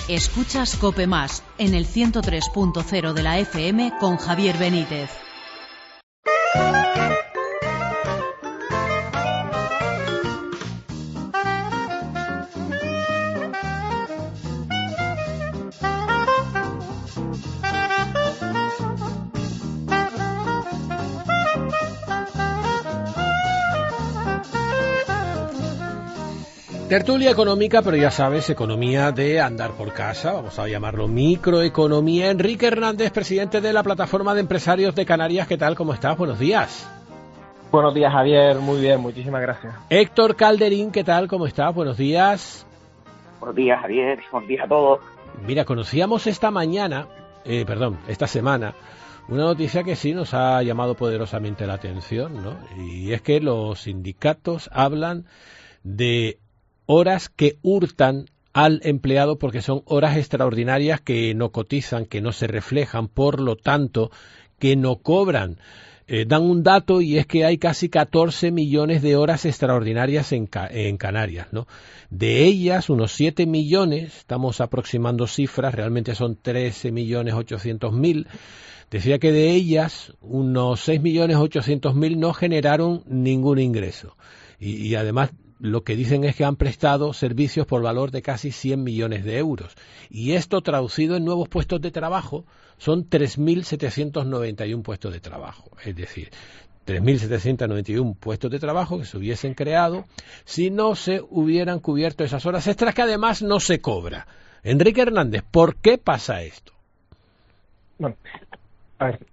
Escuchas COPE Más en el 103.0 de la FM con Javier Benítez. Tertulia económica, pero ya sabes, economía de andar por casa, vamos a llamarlo microeconomía. Enrique Hernández, presidente de la Plataforma de Empresarios de Canarias, ¿qué tal? ¿Cómo estás? Buenos días. Buenos días, Javier, muy bien, muchísimas gracias. Héctor Calderín, ¿qué tal? ¿Cómo estás? Buenos días. Buenos días, Javier, buenos días a todos. Mira, conocíamos esta semana, una noticia que sí nos ha llamado poderosamente la atención, ¿no? Y es que los sindicatos hablan de horas que hurtan al empleado porque son horas extraordinarias que no cotizan, que no se reflejan, por lo tanto, que no cobran. Dan un dato y es que hay casi 14 millones de horas extraordinarias en Canarias, ¿no? De ellas, unos 7 millones, estamos aproximando cifras, realmente son 13.800.000. Decía que de ellas, unos 6.800.000 no generaron ningún ingreso. Y además, lo que dicen es que han prestado servicios por valor de casi 100 millones de euros. Y esto traducido en nuevos puestos de trabajo son 3.791 puestos de trabajo. Es decir, 3.791 puestos de trabajo que se hubiesen creado si no se hubieran cubierto esas horas extras que además no se cobra. Enrique Hernández, ¿por qué pasa esto? Bueno, a ver,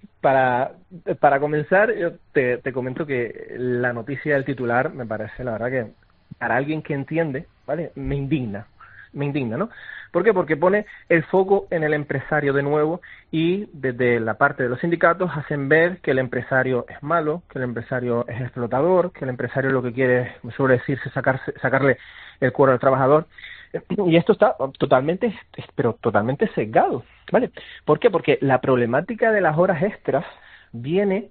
para comenzar, yo te comento que la noticia del titular me parece, la verdad, que para alguien que entiende, ¿vale? Me indigna, ¿no? ¿Por qué? Porque pone el foco en el empresario de nuevo y desde la parte de los sindicatos hacen ver que el empresario es malo, que el empresario es explotador, que el empresario lo que quiere, me suele decirse, sacarle el cuero al trabajador. Y esto está totalmente sesgado, ¿vale? ¿Por qué? Porque la problemática de las horas extras viene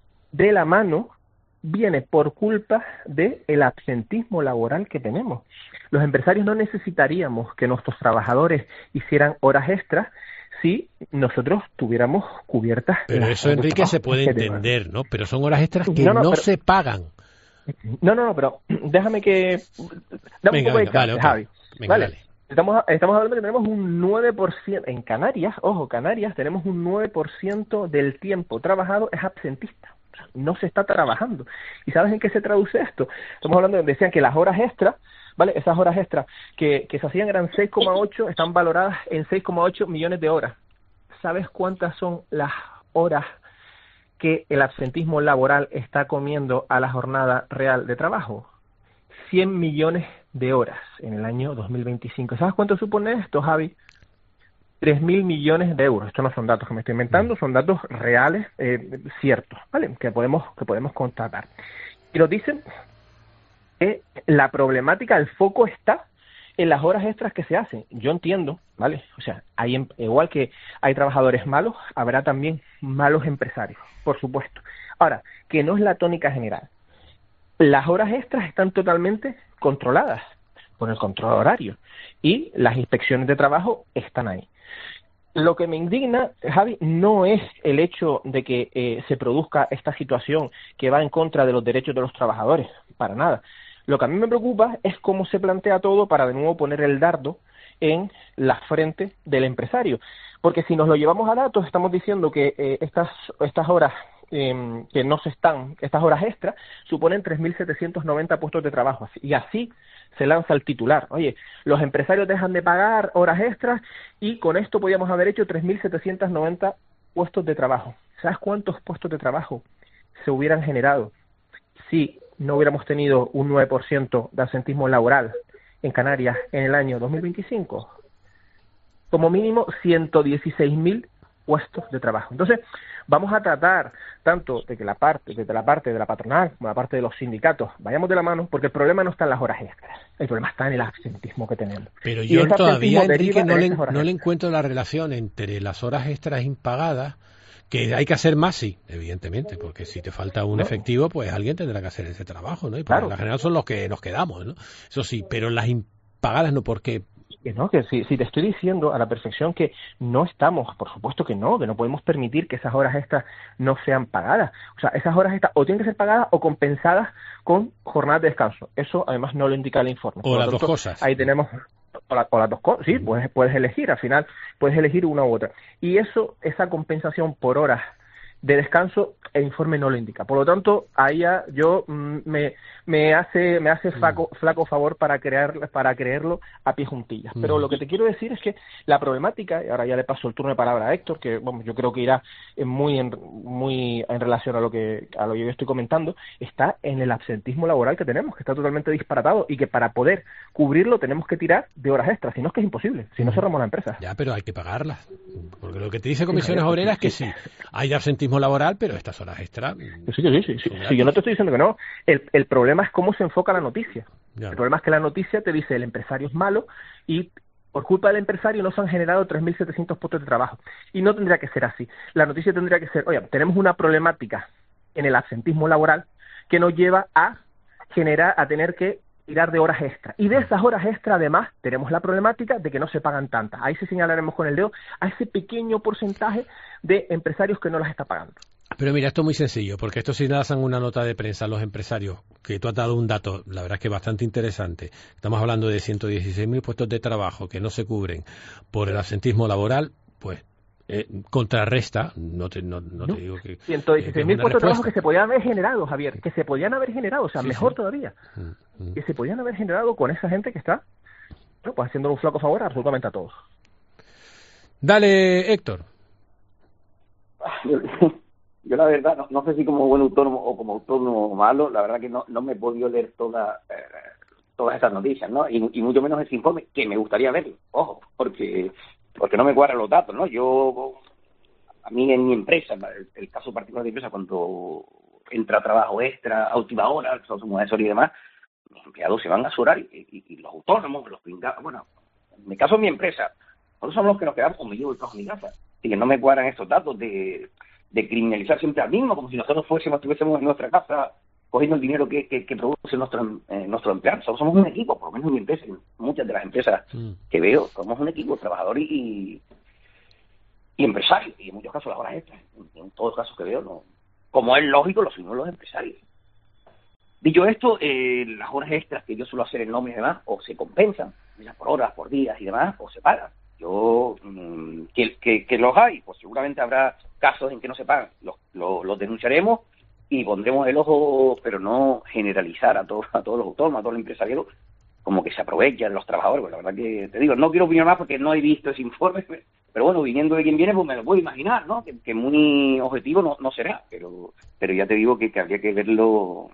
por culpa del absentismo laboral que tenemos. Los empresarios no necesitaríamos que nuestros trabajadores hicieran horas extras si nosotros tuviéramos cubiertas. Pero eso, Enrique, se puede entender, ¿no? Pero son horas extras que no se pagan. No, pero déjame que... Dame un poco de calma, Javi. Venga, vale. Dale. Estamos hablando que tenemos un 9%, en Canarias, Canarias, tenemos un 9% del tiempo trabajado es absentista. O sea, no se está trabajando. ¿Y sabes en qué se traduce esto? Estamos hablando, decían que las horas extras, ¿vale? Esas horas extras que se hacían eran 6,8, están valoradas en 6,8 millones de horas. ¿Sabes cuántas son las horas que el absentismo laboral está comiendo a la jornada real de trabajo? 100 millones de horas en el año 2025. ¿Sabes cuánto supone esto, Javi? 3.000 millones de euros. Estos no son datos que me estoy inventando, son datos reales, ciertos, ¿vale? Que podemos constatar. Y nos dicen que la problemática, el foco está en las horas extras que se hacen. Yo entiendo, ¿vale? O sea, igual que hay trabajadores malos, habrá también malos empresarios, por supuesto. Ahora, que no es la tónica general. Las horas extras están totalmente controladas por el control horario y las inspecciones de trabajo están ahí. Lo que me indigna, Javi, no es el hecho de que se produzca esta situación que va en contra de los derechos de los trabajadores, para nada. Lo que a mí me preocupa es cómo se plantea todo para de nuevo poner el dardo en la frente del empresario. Porque si nos lo llevamos a datos, estamos diciendo que estas horas estas horas extras suponen 3.790 puestos de trabajo. Y así se lanza el titular. Oye, los empresarios dejan de pagar horas extras y con esto podíamos haber hecho 3.790 puestos de trabajo. ¿Sabes cuántos puestos de trabajo se hubieran generado si no hubiéramos tenido un 9% de absentismo laboral en Canarias en el año 2025? Como mínimo 116.000 puestos de trabajo. Entonces, vamos a tratar tanto desde la parte de la patronal como la parte de los sindicatos, vayamos de la mano, porque el problema no está en las horas extras, el problema está en el absentismo que tenemos. Pero yo todavía, Enrique, no le encuentro la relación entre las horas extras impagadas, que hay que hacer más, sí, evidentemente, porque si te falta un efectivo, pues alguien tendrá que hacer ese trabajo, ¿no? Y por la general son los que nos quedamos, ¿no? Eso sí, pero las impagadas no, porque Que no, que si te estoy diciendo a la perfección que no estamos, por supuesto que no podemos permitir que esas horas extras no sean pagadas. O sea, esas horas extras o tienen que ser pagadas o compensadas con jornadas de descanso. Eso además no lo indica el informe. O las dos cosas. Ahí tenemos, o las dos cosas, sí, puedes elegir, al final puedes elegir una u otra. Y esa compensación por horas de descanso, el informe no lo indica. Por lo tanto, ahí ya yo me hace flaco favor para creerlo a pie juntillas. Pero lo que te quiero decir es que la problemática, y ahora ya le paso el turno de palabra a Héctor, que yo creo que irá muy en relación a lo que yo estoy comentando, está en el absentismo laboral que tenemos, que está totalmente disparatado, y que para poder cubrirlo tenemos que tirar de horas extras, si no es que es imposible, si no cerramos la empresa. Ya, pero hay que pagarlas, porque lo que te dice Comisiones Obreras es que sí, hay absentismo laboral, pero estas horas extra... Sí, yo no te estoy diciendo que no. El problema es cómo se enfoca la noticia. Ya. El problema es que la noticia te dice el empresario es malo y por culpa del empresario no se han generado 3.700 puestos de trabajo. Y no tendría que ser así. La noticia tendría que ser, oye, tenemos una problemática en el absentismo laboral que nos lleva a tener que tirar de horas extra. Y de esas horas extra, además, tenemos la problemática de que no se pagan tantas. Ahí sí señalaremos con el dedo a ese pequeño porcentaje de empresarios que no las está pagando. Pero mira, esto es muy sencillo, porque esto sí lanzan una nota de prensa a los empresarios, que tú has dado un dato, la verdad es que bastante interesante. Estamos hablando de 116.000 puestos de trabajo que no se cubren por el absentismo laboral, pues contrarresta, no te digo que... 116.000 puestos de trabajo que se podían haber generado, Javier, que se podían haber generado, o sea, mejor todavía, que se podían haber generado con esa gente que está, pues haciendo un flaco favor absolutamente a todos. Dale, Héctor. Yo la verdad, no sé si como buen autónomo o como autónomo malo, la verdad que no me he podido leer todas esas noticias, ¿no? Y mucho menos ese informe, que me gustaría verlo, ojo, porque no me cuadran los datos, ¿no? A mí en mi empresa, el caso particular de mi empresa, cuando entra trabajo extra a última hora, somos asesores y demás, los empleados se van a su horario y los autónomos, los brindados, bueno, en mi caso en mi empresa, nosotros somos los que nos quedamos con mi trabajo en mi casa. Así que no me cuadran estos datos de criminalizar siempre al mismo, como si nosotros estuviésemos en nuestra casa cogiendo el dinero que produce nuestro empleado. Somos un equipo, por lo menos en mi empresa, en muchas de las empresas que veo, somos un equipo, trabajador y empresario, y en muchos casos las horas extras, en todos los casos que veo, no, como es lógico, lo subimos los empresarios. Dicho esto, las horas extras que yo suelo hacer en nómina y demás, o se compensan, ya por horas, por días y demás, o se pagan. Yo, que los hay, pues seguramente habrá casos en que no se pagan, los denunciaremos y pondremos el ojo, pero no generalizar a todos los autónomos, a todo el empresariado, como que se aprovechan los trabajadores. Pues la verdad que te digo, no quiero opinar más porque no he visto ese informe, pero bueno, viniendo de quien viene, pues me lo puedo imaginar, ¿no? Que muy objetivo no será, pero ya te digo que habría que verlo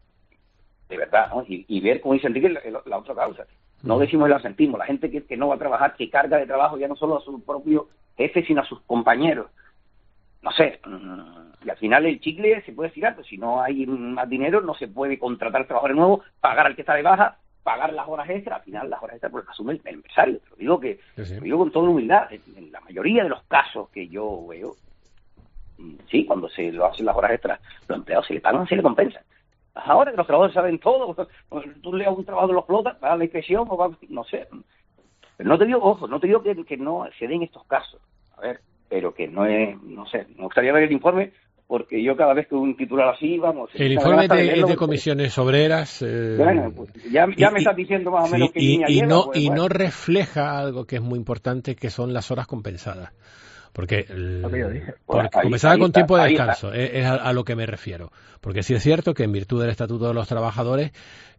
de verdad, ¿no? Y ver, como dice Enrique, la otra causa. No decimos el absentismo, la gente que no va a trabajar, que carga de trabajo ya no solo a su propio jefe, sino a sus compañeros. No sé, y al final el chicle se puede estirar, pero si no hay más dinero no se puede contratar trabajadores nuevos, pagar al que está de baja, pagar las horas extras. Al final las horas extras pues las asume el empresario. Te lo digo con toda humildad. En la mayoría de los casos que yo veo, sí, cuando se lo hacen las horas extras, los empleados se le pagan, se le compensan. Ahora que los trabajadores saben todo, tú le das un trabajo de los flotas, vas a la inspección, no sé. Pero no te digo que no se den estos casos. A ver, pero que no sé, me gustaría ver el informe, porque yo cada vez que un titular así, vamos... El informe es de Comisiones Obreras... bueno, pues ya me estás diciendo más o menos que línea lleva, no refleja algo que es muy importante, que son las horas compensadas. Porque compensada con tiempo de descanso, es a lo que me refiero. Porque sí es cierto que en virtud del Estatuto de los Trabajadores...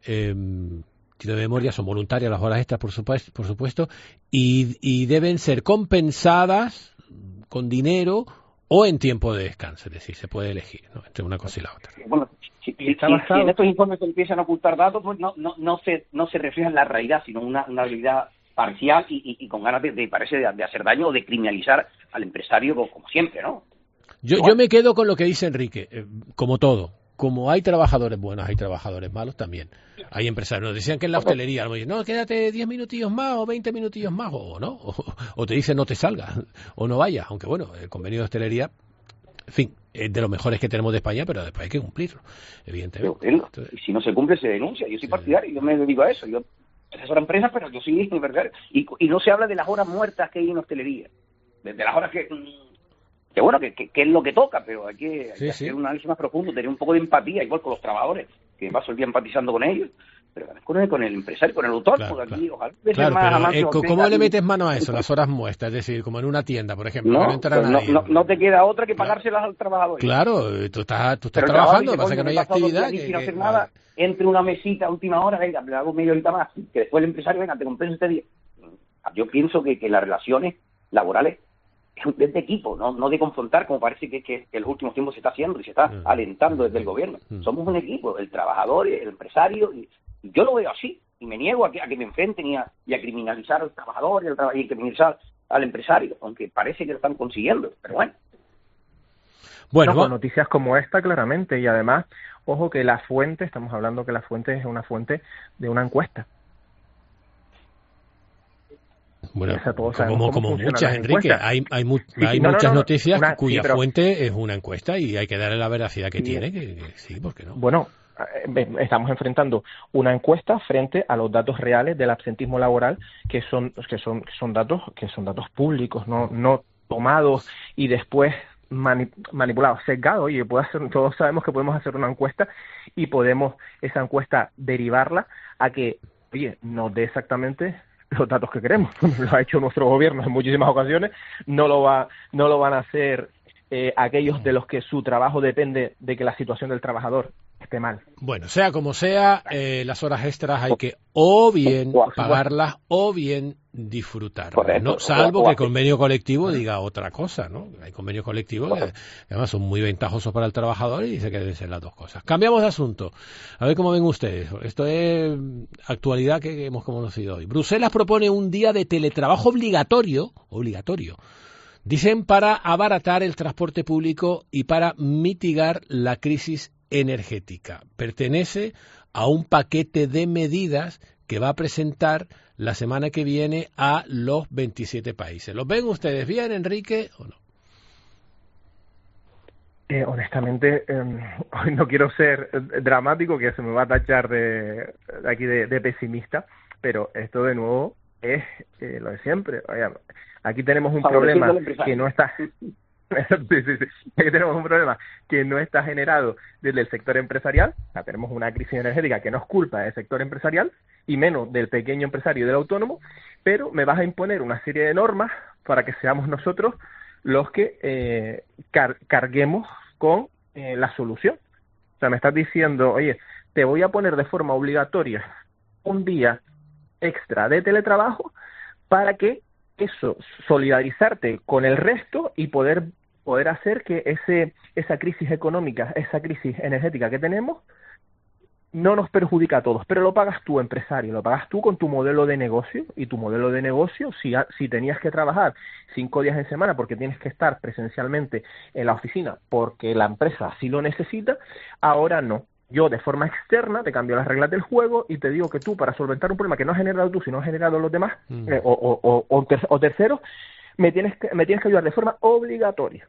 de memoria son voluntarias las horas extras, por supuesto, y deben ser compensadas con dinero o en tiempo de descanso, es decir, se puede elegir, ¿no?, entre una cosa y la otra. Bueno, si en estos informes se empiezan a ocultar datos, pues no se refleja en la realidad, sino una realidad parcial y con ganas de hacer daño o de criminalizar al empresario como siempre, ¿no? Yo me quedo con lo que dice Enrique, como todo. Como hay trabajadores buenos, hay trabajadores malos también. Hay empresarios. Nos decían que en la hostelería, no, quédate 10 minutillos más o 20 minutillos más, o no. O te dicen no te salgas, o no vayas. Aunque bueno, el convenio de hostelería, en fin, es de los mejores que tenemos de España, pero después hay que cumplirlo, evidentemente. Y si no se cumple, se denuncia. Yo soy partidario, yo me dedico a eso. Yo asesoro a empresas, pero yo sí, ¿verdad? Y no se habla de las horas muertas que hay en hostelería, de las horas que bueno, que es lo que toca, pero hay que hacer un análisis más profundo, tener un poco de empatía, igual con los trabajadores, que paso el día empatizando con ellos, pero también con el empresario, con el autónomo, claro, aquí, claro. Ojalá Pero ¿cómo le metes mano a eso, las horas muertas? Es decir, como en una tienda, por ejemplo, no, que no entra nadie. No te queda otra que pagárselas al trabajador. Claro, tú estás trabajando, pasa que no hay actividad. Sin hacer nada, entre una mesita a última hora, venga, le hago media horita más, que después el empresario, venga, te compenso este día. Yo pienso que las relaciones laborales es de equipo, no de confrontar, como parece que en los últimos tiempos se está haciendo y se está alentando desde el gobierno. Somos un equipo, el trabajador, el empresario, y yo lo veo así, y me niego a que me enfrenten y a criminalizar al trabajador y criminalizar al empresario, aunque parece que lo están consiguiendo, pero bueno. Bueno, con noticias como esta, claramente, y además, ojo que la fuente, estamos hablando que la fuente es una fuente de una encuesta. Bueno, como muchas, Enrique, hay muchas noticias cuya fuente es una encuesta y hay que darle la veracidad que tiene, que sí, ¿por qué no? Bueno, estamos enfrentando una encuesta frente a los datos reales del absentismo laboral, que son datos públicos, no tomados y después manipulados, sesgados. Y todos sabemos que podemos hacer una encuesta y podemos esa encuesta derivarla a que, oye, nos dé exactamente los datos que queremos. Lo ha hecho nuestro gobierno en muchísimas ocasiones, no lo van a hacer aquellos de los que su trabajo depende de que la situación del trabajador esté mal. Bueno, sea como sea, las horas extras hay que o bien pagarlas o bien disfrutarlas, ¿no? Salvo que el convenio colectivo diga otra cosa, ¿no? Hay convenios colectivos que además son muy ventajosos para el trabajador y dice que deben ser las dos cosas. Cambiamos de asunto. A ver cómo ven ustedes. Esto es actualidad que hemos conocido hoy. Bruselas propone un día de teletrabajo obligatorio, dicen, para abaratar el transporte público y para mitigar la crisis energética. Pertenece a un paquete de medidas que va a presentar la semana que viene a los 27 países. ¿Los ven ustedes bien, Enrique, o no? Honestamente, hoy no quiero ser dramático, que se me va a tachar de pesimista, pero esto de nuevo es lo de siempre. Oye, aquí tenemos un problema que no está... Aquí tenemos un problema que no está generado desde el sector empresarial. O sea, tenemos una crisis energética que no es culpa del sector empresarial y menos del pequeño empresario y del autónomo, pero me vas a imponer una serie de normas para que seamos nosotros los que carguemos con la solución. O sea, me estás diciendo, oye, te voy a poner de forma obligatoria un día extra de teletrabajo para que eso, solidarizarte con el resto y poder hacer que esa crisis económica, esa crisis energética que tenemos, no nos perjudica a todos, pero lo pagas tú, empresario, lo pagas tú con tu modelo de negocio, y tu modelo de negocio, si tenías que trabajar 5 días en semana porque tienes que estar presencialmente en la oficina porque la empresa así lo necesita, ahora no. Yo de forma externa te cambio las reglas del juego y te digo que tú, para solventar un problema que no has generado tú, sino has generado los demás, o terceros, me tienes que ayudar de forma obligatoria.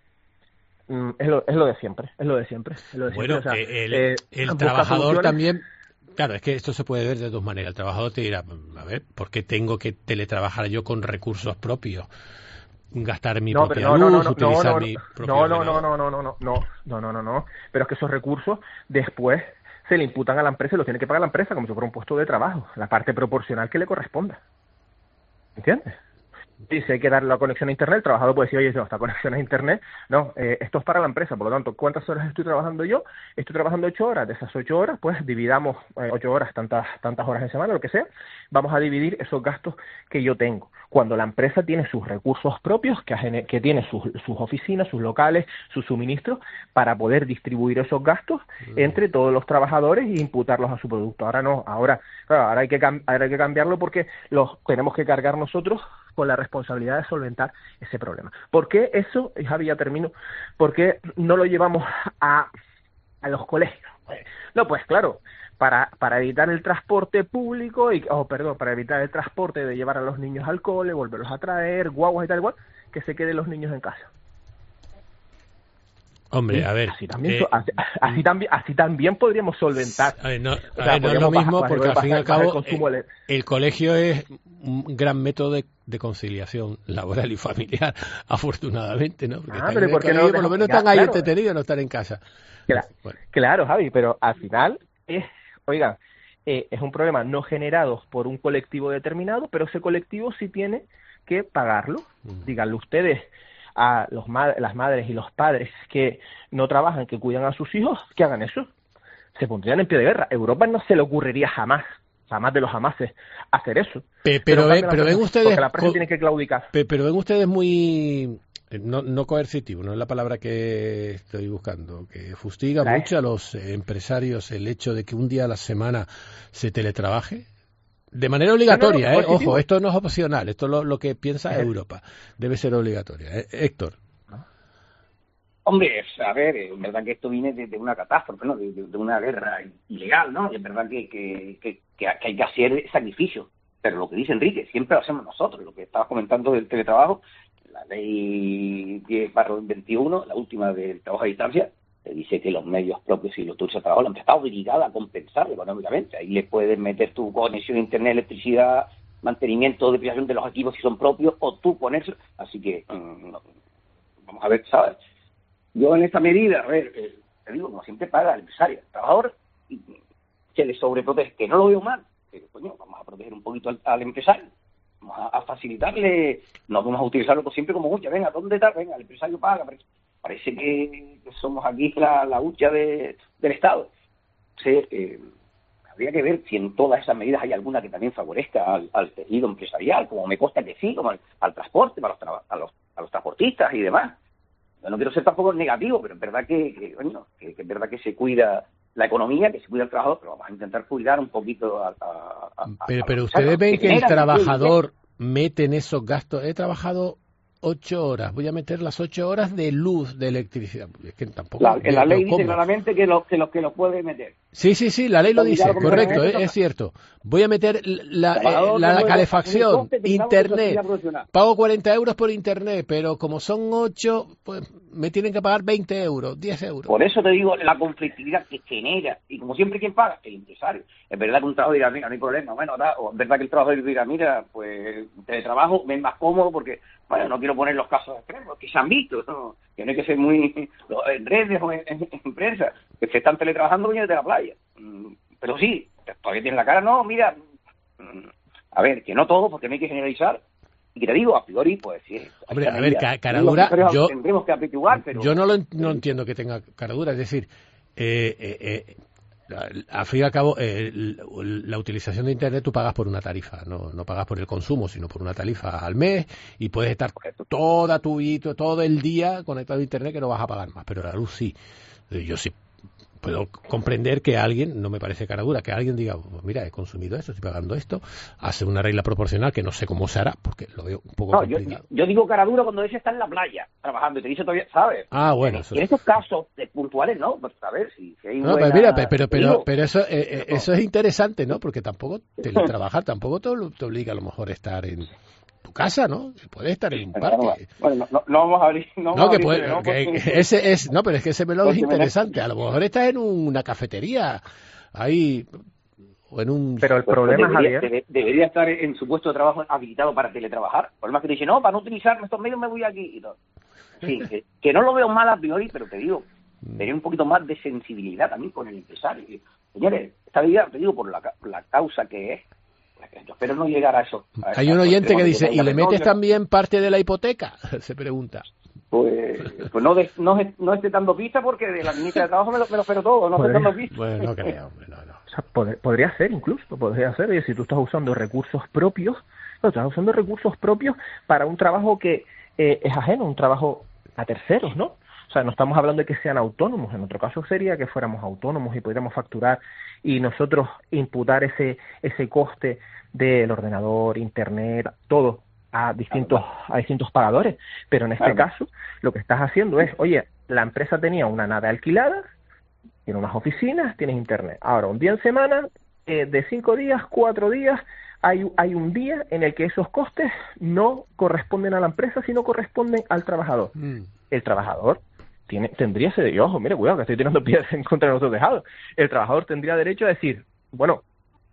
Es lo de siempre. Bueno, o sea, el trabajador también, claro, es que esto se puede ver de dos maneras. El trabajador te dirá, a ver, ¿por qué tengo que teletrabajar yo con recursos propios? Gastar mi propia luz, utilizar mi propio No. Pero es que esos recursos después se le imputan a la empresa y los tiene que pagar la empresa como si fuera un puesto de trabajo, la parte proporcional que le corresponda. ¿Entiendes? Y si hay que darle la conexión a internet, el trabajador puede decir, oye, no, esta conexión a internet, no, esto es para la empresa, por lo tanto, ¿cuántas horas estoy trabajando yo? Estoy trabajando 8 horas, de esas 8 horas, pues dividamos 8 horas, tantas horas en semana, lo que sea, vamos a dividir esos gastos que yo tengo. Cuando la empresa tiene sus recursos propios, que tiene sus oficinas, sus locales, sus suministros, para poder distribuir esos gastos entre todos los trabajadores e imputarlos a su producto. Ahora no, ahora hay que cambiarlo porque los tenemos que cargar nosotros con la responsabilidad de solventar ese problema. ¿Por qué eso, y Javi, ya termino, por qué no lo llevamos a los colegios? No, pues claro, para evitar el transporte público, para evitar el transporte de llevar a los niños al cole, volverlos a traer, guaguas y tal igual, que se queden los niños en casa. Hombre, a ver. Así también podríamos solventar. No es lo mismo porque al fin y al cabo el colegio es un gran método de conciliación laboral y familiar, afortunadamente, ¿no? Porque pero ¿por qué no por lo menos están ahí entretenidos, no están en casa. Claro, Javi, pero al final es un problema no generado por un colectivo determinado, pero ese colectivo sí tiene que pagarlo. Díganle ustedes a las madres y los padres que no trabajan, que cuidan a sus hijos, que hagan eso. Se pondrían en pie de guerra. A Europa no se le ocurriría jamás de los jamases, hacer eso. Pero ven ustedes... Porque la prensa tiene que claudicar. Pero ven ustedes muy... No coercitivo, no es la palabra que estoy buscando, que fustiga mucho a los empresarios el hecho de que un día a la semana se teletrabaje. De manera obligatoria, ojo, esto no es opcional, esto es lo que piensa Europa, debe ser obligatoria. Héctor. Hombre, a ver, es verdad que esto viene de una catástrofe, ¿no? De una guerra ilegal, ¿no? Y es verdad que hay que hacer sacrificios, pero lo que dice Enrique, siempre lo hacemos nosotros, lo que estabas comentando del teletrabajo, la ley 10/21, la última del trabajo a distancia, dice que los medios propios y los turcos de trabajo la empresa está obligada a compensar económicamente. Ahí le puedes meter tu conexión a internet, electricidad, mantenimiento, depreciación de los equipos si son propios, o tú ponerse. Así que, vamos a ver, ¿sabes? Yo en esta medida, a ver, te digo, como siempre paga el empresario, el trabajador, se le sobreprotege, que no lo veo mal, pero coño, vamos a proteger un poquito al empresario. Vamos a facilitarle, no vamos a utilizarlo siempre como hucha, venga, ¿dónde está? Venga, el empresario paga, parece que somos aquí la hucha del Estado. Habría que ver si en todas esas medidas hay alguna que también favorezca al tejido empresarial, como me consta que sí, como al transporte, para a los transportistas y demás. Yo no quiero ser tampoco negativo, pero es verdad que es verdad que se cuida la economía, que se cuida el trabajador, pero vamos a intentar cuidar un poquito pero ustedes ven que el trabajador mete en esos gastos. He trabajado 8 horas, voy a meter las 8 horas de luz, de electricidad. Es que tampoco... La ley dice claramente que los puede meter. Sí, la ley lo dice, correcto, es cierto. Voy a meter la calefacción, internet, pago 40 euros por internet, pero como son 8, pues me tienen que pagar 20 euros, 10 euros. Por eso te digo, la conflictividad que genera, y como siempre, ¿quién paga? El empresario. Es verdad que un trabajador dirá, mira, no hay problema, bueno, o es verdad que el trabajador dirá, mira, pues teletrabajo me es más cómodo porque, bueno, no quiero poner los casos extremos, que se han visto, ¿no? Que no hay que ser muy en redes o en prensa, que se están teletrabajando desde la playa. Pero sí, todavía tienen la cara, no, mira, a ver, que no todo, porque no hay que generalizar. Y que te digo, a priori, pues sí. Hombre, a ver, caradura, tendremos que apetiguar, pero... Yo no entiendo que tenga caradura, es decir, al fin y al cabo, la utilización de Internet tú pagas por una tarifa, no pagas por el consumo, sino por una tarifa al mes, y puedes estar todo el día conectado a Internet que no vas a pagar más, pero la luz sí. Yo sí puedo comprender que alguien, no me parece caradura, que alguien diga, pues mira, he consumido esto, estoy pagando esto, hace una regla proporcional que no sé cómo se hará, porque lo veo un poco complicado. Yo digo caradura cuando ese está en la playa, trabajando, y te dice todavía, ¿sabes? Ah, bueno. En estos casos puntuales, ¿no? Pues a ver si hay no, buena... pues mira, pero eso es interesante, ¿no? Porque tampoco teletrabajar, tampoco te obliga a lo mejor a estar en tu casa, ¿no? Puedes estar en un parque. Bueno, no vamos a abrir. Pero es que ese melón es interesante. A lo mejor estás en una cafetería, ahí, o en un... Pero el problema, Javier... Debería estar en su puesto de trabajo habilitado para teletrabajar. Por el más que te dice, no, para no utilizar estos medios me voy aquí y todo. Sí, que no lo veo mal a priori, pero te digo, tener un poquito más de sensibilidad también con el empresario. Señores, esta vida, te digo, por la causa que es, yo espero no llegar a eso. Hay un oyente que dice, ¿y le metes también parte de la hipoteca? Se pregunta. Pues no esté dando pista porque de la ministra de Trabajo me lo espero todo, no esté dando pista. Bueno, no creo, no. O sea, podría ser incluso, oye, si tú estás usando recursos propios, para un trabajo que es ajeno, un trabajo a terceros, ¿no? O sea, no estamos hablando de que sean autónomos, en otro caso sería que fuéramos autónomos y pudiéramos facturar y nosotros imputar ese coste del ordenador, internet, todo a distintos pagadores. Pero en este caso, lo que estás haciendo es, oye, la empresa tenía una nave alquilada, tiene unas oficinas, tienes internet. Ahora, un día en semana, de 5 días, 4 días, hay un día en el que esos costes no corresponden a la empresa, sino corresponden al trabajador. El trabajador tendría ese derecho, ojo, mire, cuidado, que estoy tirando piedras en contra de nuestro tejado. El trabajador tendría derecho a decir, bueno,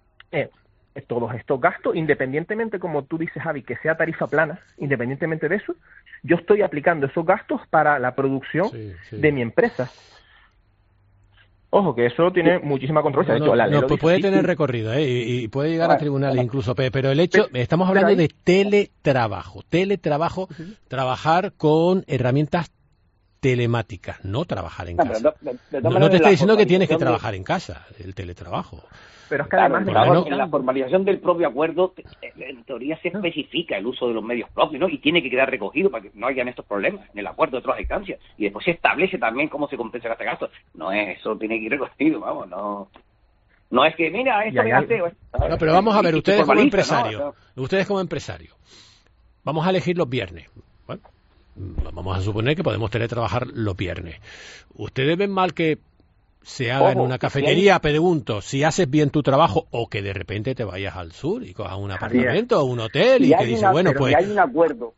todos estos gastos, independientemente, como tú dices, Javi, que sea tarifa plana, independientemente de eso, yo estoy aplicando esos gastos para la producción de mi empresa. Ojo, que eso tiene muchísima controversia. De hecho, la ley pues puede tener recorrido, y puede llegar a tribunales incluso, pero el hecho, estamos hablando de teletrabajo, trabajar con herramientas telemáticas, no trabajar en casa. No te estoy diciendo que tienes que trabajar en casa, el teletrabajo. Pero es que además en la formalización del propio acuerdo, en teoría se especifica el uso de los medios propios, ¿no? Y tiene que quedar recogido para que no hayan estos problemas en el acuerdo de otras instancias. Y después se establece también cómo se compensa este gasto. No es eso, tiene que ir recogido, vamos, no es que, mira, esto me gasté. No, pero vamos a ver, ustedes como empresario, vamos a elegir los viernes. Bueno, vamos a suponer que podemos teletrabajar los viernes. ¿Ustedes ven mal que se haga en una cafetería? Pregunto, si haces bien tu trabajo, o que de repente te vayas al sur y cojas un apartamento o un hotel y que dices, bueno, pues... Si hay un acuerdo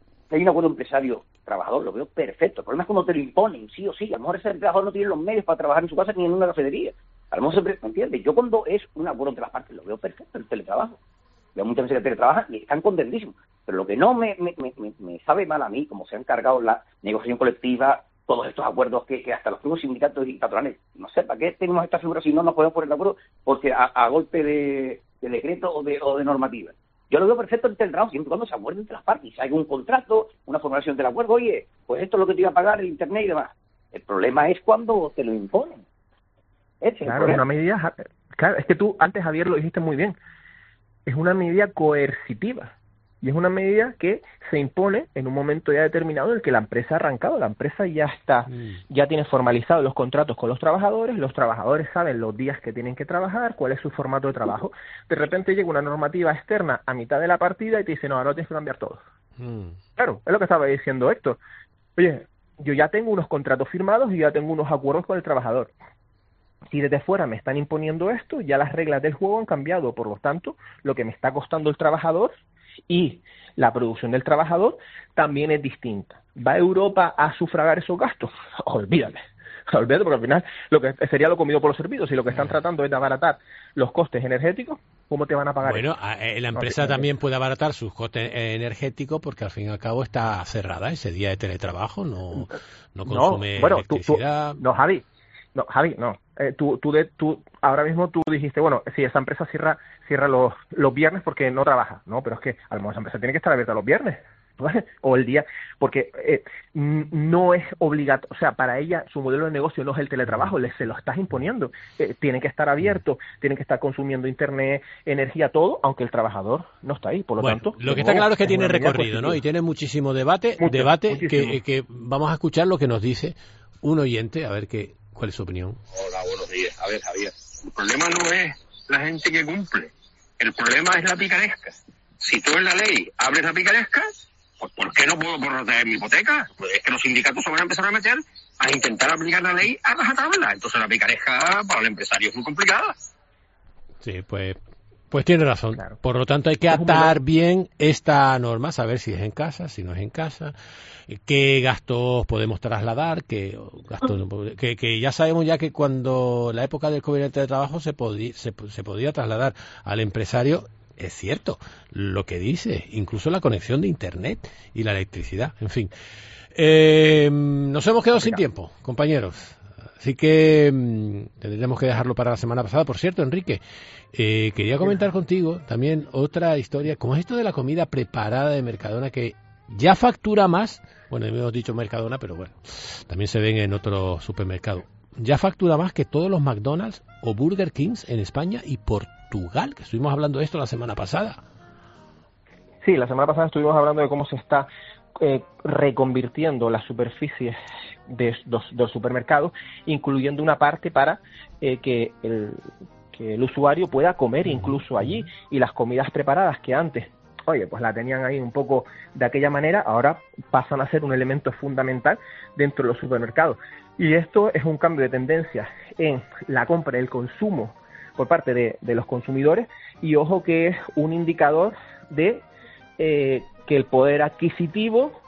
empresario-trabajador, lo veo perfecto. El problema es cuando te lo imponen, sí o sí. A lo mejor ese trabajador no tiene los medios para trabajar en su casa ni en una cafetería. A lo mejor ¿me entiendes? Yo cuando es un acuerdo entre las partes, lo veo perfecto, el teletrabajo. Veo muchas veces que teletrabajan y están contentísimos. Pero lo que no me sabe mal a mí, como se han cargado la negociación colectiva, todos estos acuerdos que hasta los propios sindicatos y patronales, no sé, ¿para qué tenemos esta figura si no nos podemos poner de acuerdo? Porque a golpe de decreto o de normativa. Yo lo veo perfecto en el teletrabajo, siempre y cuando se acuerden entre las partes. Si hay un contrato, una formulación del acuerdo, oye, pues esto es lo que te iba a pagar el internet y demás. El problema es cuando te lo imponen. Claro, es una medida... Claro, es que tú antes, Javier, lo dijiste muy bien. Es una medida coercitiva. Y es una medida que se impone en un momento ya determinado en el que la empresa ha arrancado. La empresa ya está, ya tiene formalizados los contratos con los trabajadores saben los días que tienen que trabajar, cuál es su formato de trabajo. De repente llega una normativa externa a mitad de la partida y te dice, no, ahora tienes que cambiar todo. Claro, es lo que estaba diciendo Héctor. Oye, yo ya tengo unos contratos firmados y ya tengo unos acuerdos con el trabajador. Si desde fuera me están imponiendo esto, ya las reglas del juego han cambiado. Por lo tanto, lo que me está costando el trabajador y la producción del trabajador también es distinta. ¿Va Europa a sufragar esos gastos? Olvídate, porque al final lo que sería lo comido por los servicios. Si lo que están tratando es de abaratar los costes energéticos, ¿cómo te van a pagar? Bueno, la empresa también puede abaratar sus costes energéticos porque al fin y al cabo está cerrada ese día de teletrabajo, no consume electricidad. Javi, no. Tú ahora mismo tú dijiste, bueno, si esa empresa cierra los viernes porque no trabaja. No, pero es que a lo mejor esa empresa tiene que estar abierta los viernes, ¿vale? O el día, porque no es obligatorio, o sea, para ella su modelo de negocio no es el teletrabajo, se lo estás imponiendo. Tiene que estar abierto, tiene que estar consumiendo internet, energía, todo, aunque el trabajador no está ahí. Por lo tanto, lo que está claro es que tiene recorrido, ¿no? Y tiene muchísimo debate que vamos a escuchar lo que nos dice un oyente, a ver ¿cuál es su opinión? Hola, buenos días. A ver, Javier, el problema no es la gente que cumple, el problema es la picaresca. Si tú en la ley abres la picaresca, pues ¿por qué no puedo proteger mi hipoteca? Pues es que los sindicatos se van a empezar a meter a intentar aplicar la ley a rajatabla. Entonces la picaresca para el empresario es muy complicada. Sí, pues tiene razón. Claro. Por lo tanto, hay que atar bien esta norma, saber si es en casa, si no es en casa, qué gastos podemos trasladar, que ya sabemos ya que cuando la época del COVID de trabajo se podía trasladar al empresario. Es cierto lo que dice, incluso la conexión de internet y la electricidad, en fin. Nos hemos quedado sin tiempo, compañeros. Así que tendríamos que dejarlo para la semana pasada. Por cierto, Enrique, quería comentar contigo también otra historia. ¿Cómo es esto de la comida preparada de Mercadona que ya factura más? Bueno, hemos dicho Mercadona, pero bueno, también se ven en otros supermercados. Ya factura más que todos los McDonald's o Burger Kings en España y Portugal, que estuvimos hablando de esto la semana pasada. Sí, la semana pasada estuvimos hablando de cómo se está reconvirtiendo las superficies de los supermercados, incluyendo una parte para que el usuario pueda comer incluso allí, y las comidas preparadas que antes, pues la tenían ahí un poco de aquella manera, ahora pasan a ser un elemento fundamental dentro de los supermercados. Y esto es un cambio de tendencia en la compra y el consumo por parte de los consumidores, y ojo que es un indicador de que el poder adquisitivo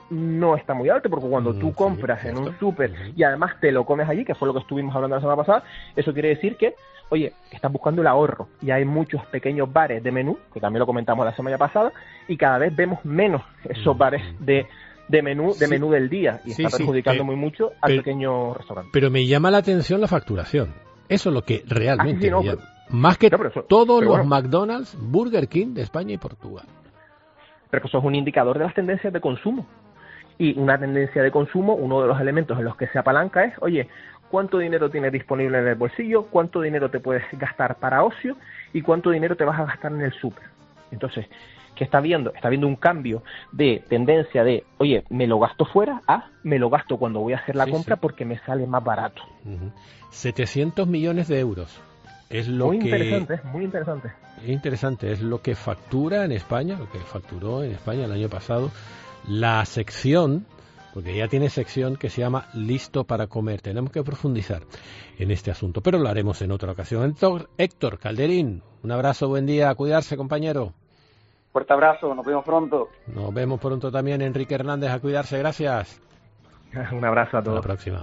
no está muy alto, porque cuando tú compras en un súper y además te lo comes allí, que fue lo que estuvimos hablando la semana pasada, eso quiere decir que, oye, estás buscando el ahorro, y hay muchos pequeños bares de menú, que también lo comentamos la semana pasada, y cada vez vemos menos esos bares de menú del día, y está perjudicando muy mucho al pequeño restaurante. Pero me llama la atención la facturación. Eso es lo que realmente me llama. Más que todos los McDonald's, Burger King de España y Portugal. Pero eso es un indicador de las tendencias de consumo. Y una tendencia de consumo, uno de los elementos en los que se apalanca es, oye, ¿cuánto dinero tienes disponible en el bolsillo? ¿Cuánto dinero te puedes gastar para ocio? ¿Y cuánto dinero te vas a gastar en el súper? Entonces, ¿qué está viendo? Está viendo un cambio de tendencia de, oye, me lo gasto fuera, me lo gasto cuando voy a hacer la compra porque me sale más barato. 700 millones de euros. Es lo muy que, interesante, muy interesante. Es interesante, es lo que factura en España, lo que facturó en España el año pasado la sección, porque ya tiene sección que se llama Listo para comer. Tenemos que profundizar en este asunto, pero lo haremos en otra ocasión. Héctor Calderín, un abrazo, buen día, a cuidarse, compañero. Fuerte abrazo, nos vemos pronto. Nos vemos pronto también, Enrique Hernández, a cuidarse, gracias. Un abrazo a todos. Hasta la próxima.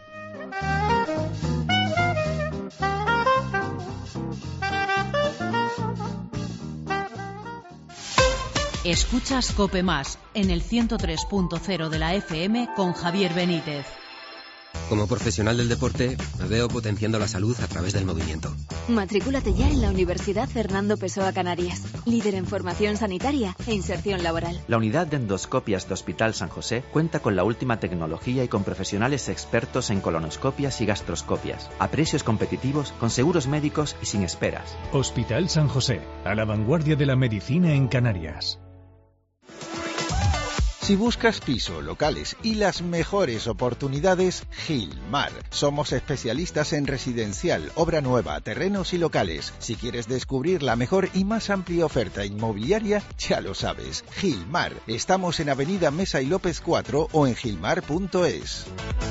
Escuchas COPE Más en el 103.0 de la FM con Javier Benítez. Como profesional del deporte, me veo potenciando la salud a través del movimiento. Matricúlate ya en la Universidad Fernando Pessoa Canarias, líder en formación sanitaria e inserción laboral. La unidad de endoscopias de Hospital San José cuenta con la última tecnología y con profesionales expertos en colonoscopias y gastroscopias, a precios competitivos, con seguros médicos y sin esperas. Hospital San José, a la vanguardia de la medicina en Canarias. Si buscas piso, locales y las mejores oportunidades, Gilmar. Somos especialistas en residencial, obra nueva, terrenos y locales. Si quieres descubrir la mejor y más amplia oferta inmobiliaria, ya lo sabes. Gilmar. Estamos en Avenida Mesa y López 4 o en gilmar.es.